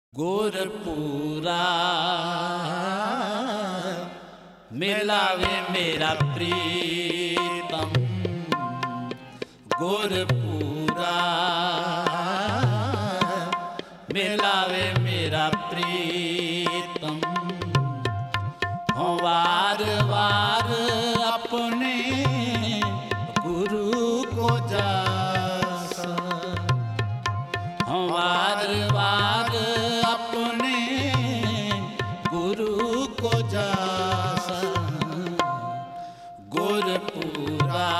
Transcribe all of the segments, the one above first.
गुरपुरा मिलावे मेरा प्रीतम, गुरपुरा मिलावे मेरा प्रीतम। हो वार वार अपने गुरु को जासा, हो वार वार अपने गुरु को जासा। गुरपुरा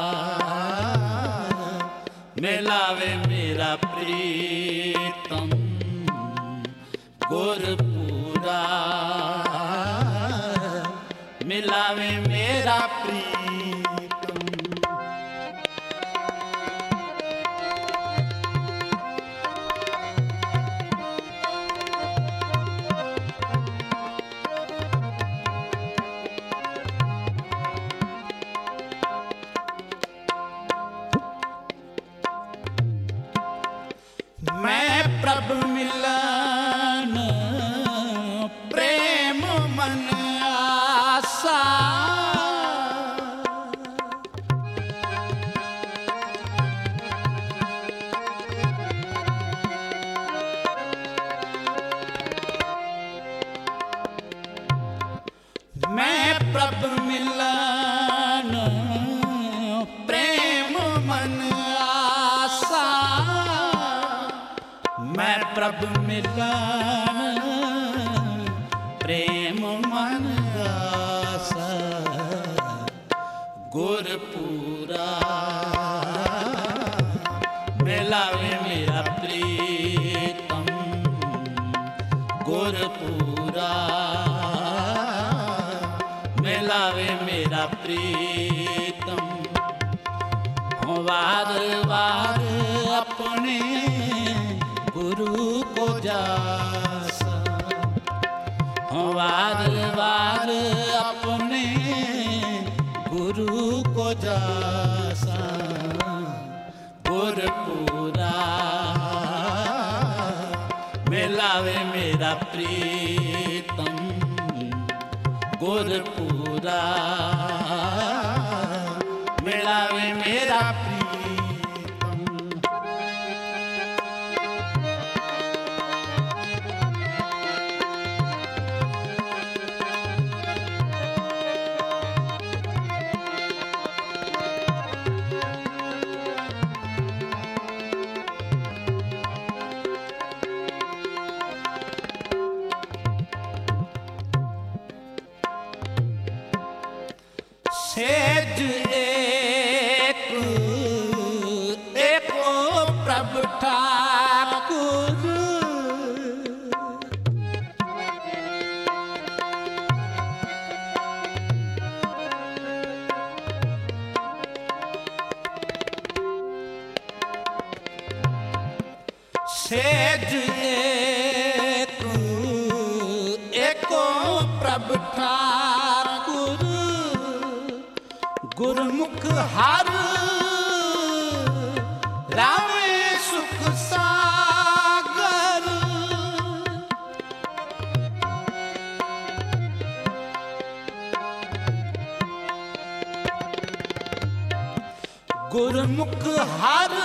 मिलावे मेरा प्रीतम, गुरपुरा मिलावे मेरा प्रीतम। मैं प्रभु मिलन प्रेम मन आसा, मैं प्रभु मिलन प्रेम मन आसा। मैं प्रभु मिलन प्रेम मन आसा। गुरपुरा मिलावे मेरा प्रीतम, गुरपुरा मिलावे मेरा प्रीतम। हो वार वार अपने गुरु को जासा, हो वार वार अपने गुरु को जासा। गुरपुरा मिलावे मेरा प्रीतम, गुरपुरा मिलावे मेरा प्रीतम। सेज एक एको प्रभु ठाकुर, सेज एक एको प्रभु ठाकुर। गुरमुख हर रामे सुख सागर, गुरमुख हर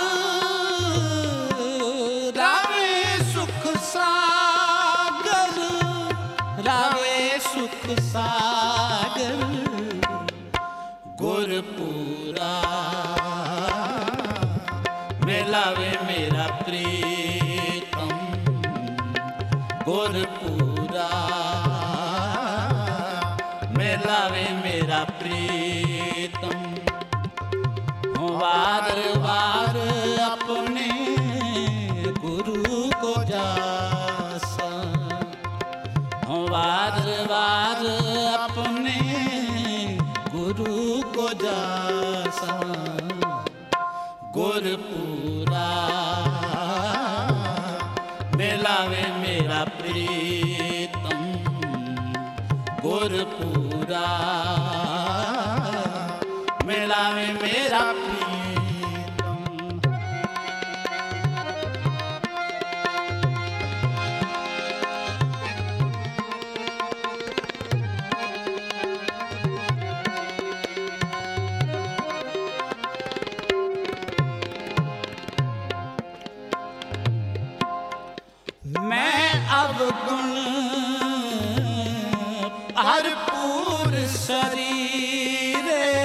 रामे सुख सागर, रामे सुख सागर। गुरपुरा मिलावे मेरा प्रीतम, गुरपुरा मिलावे मेरा प्रीतम। हो वार वार अपने गुरु को जासा, हो वार वार अपने गुरु को जासा। गुरपुरा मिलावे मेरा प्रीतम, गुरपुरा मिलावे मेरा प्रीतम। मैं अवगुण भरपूर शरीर,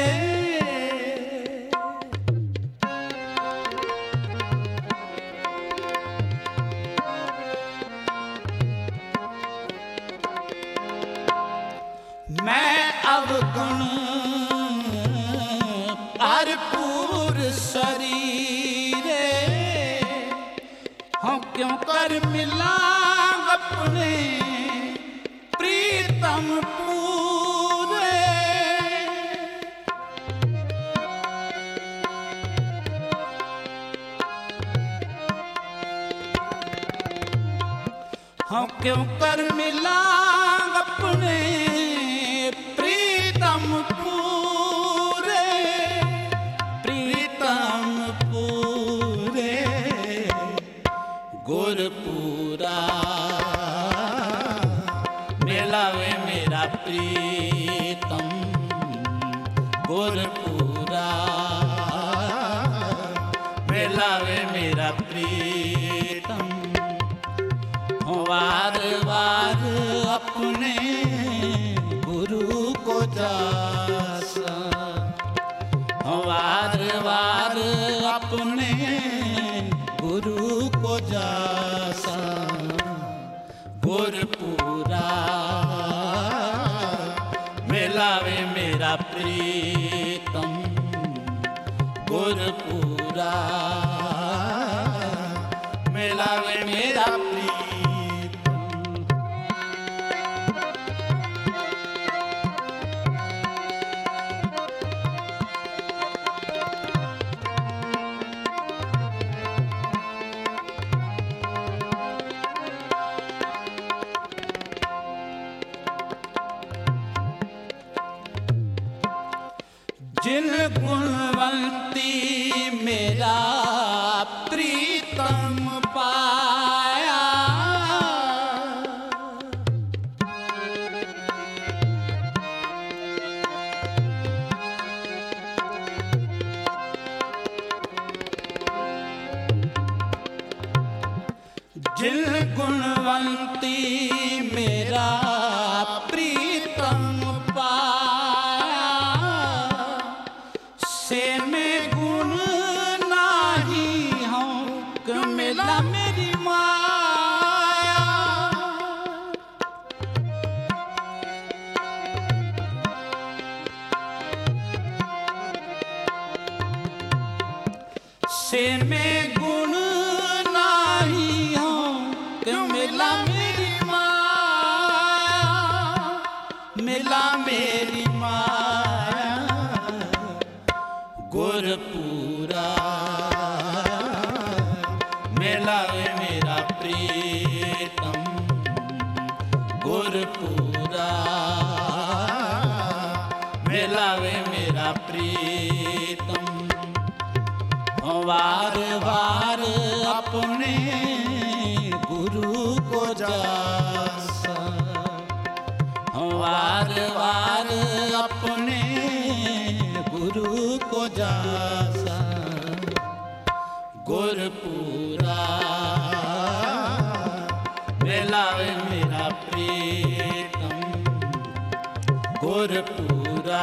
मैं अवगुण भरपूर शरीर, हम क्यों कर मिला अपने प्रीतम पूरे। हम क्यों कर मिला अपने प्रीतम पूरे, प्रीतम पूरे। गुरपुरा मिलावे मेरा प्रीतम, गुरपुरा मिलावे मेरा प्रीतम। वार वार अपने गुरु को जासा, वार वार अपने गुरु को जासा। गुरपुरा मिलावे मेरा प्रीतम, गुरपुरा मिलावे मेरा प्रीतम। जिन गुणवंती मेरा प्रीतम पाया, जिन गुणवंती मेरा प्रीतम पाया, से में गुण नाही हूँ क्यों मिला मेरी माया। से में गुण नाही हूँ क्यों मिला मेरी माया, मिला मेरी माया। गुरपुरा मिलावे मेरा प्रीतम, गुरपुरा मिलावे मेरा प्रीतम। वार वार अपने गुरु को जासा, वार वार अपने गुरु को जासा। गुरपुरा मिलावे मेरा प्रीतम, गुरपुरा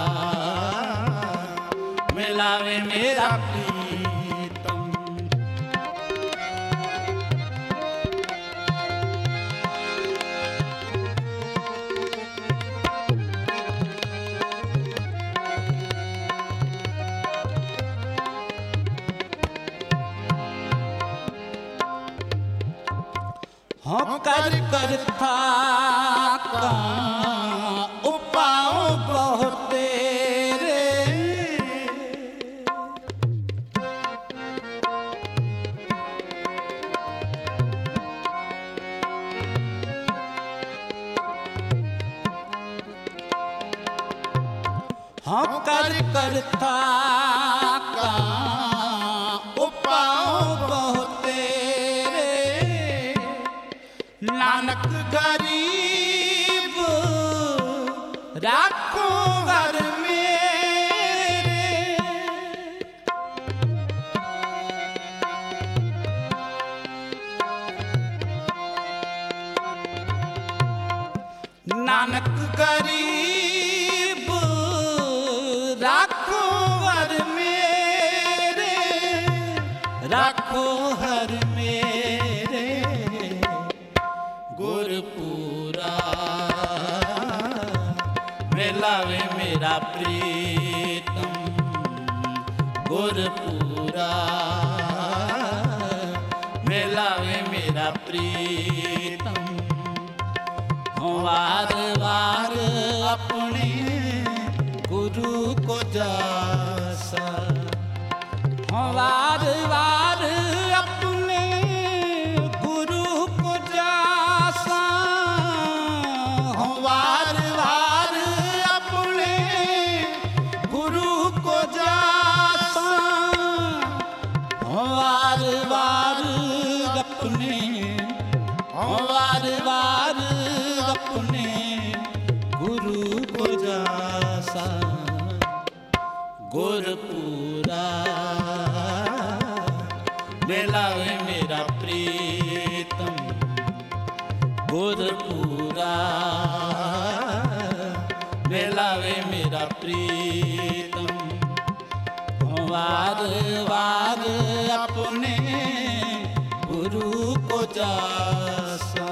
मिलावे मेरा प्रीतम। हम कर कर था का उपाओ बहुत तेरे, हम कर कर था का उपाओ बहुत तेरे। नानक गरीब राखो घर मेरे, नानक गरीब राखो हर मेरे, राखो हर मेरे गुरपुरा मिलावे मेरा प्रीतम गुरपुरा मिलावे मेरा प्रीतम। वार वार अपने गुरु को जासा, वार वार अपने गुरु को जासा, वार वार अपने गुरु को जासा, वार वार अपने, वार वार अपने गुरु को जासा। गुरपुरा मिलावे मेरा प्रीतम गुरपुरा मिलावे मेरा प्रीतम। वार वार अपने गुरु को जासा,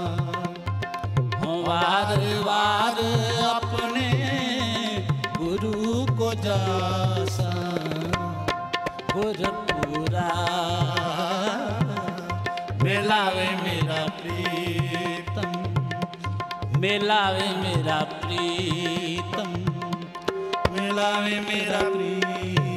वार वार अपने गुरु को जासा। गुरपुरा मिलावे मेरा प्रीतम, मिलावे मेरा प्रीतम, मिलावे मेरा प्रीतम।